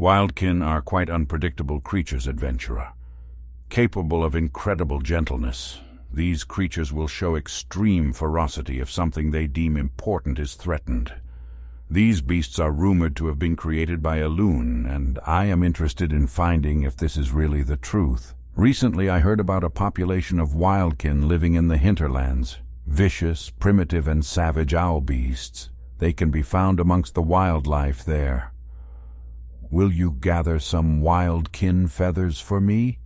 Wildkin are quite unpredictable creatures, adventurer. Capable of incredible gentleness, these creatures will show extreme ferocity if something they deem important is threatened. These beasts are rumored to have been created by a loon, and I am interested in finding if this is really the truth. Recently I heard about a population of wildkin living in the hinterlands. Vicious, primitive, and savage owl beasts. They can be found amongst the wildlife there. Will you gather some wildkin feathers for me?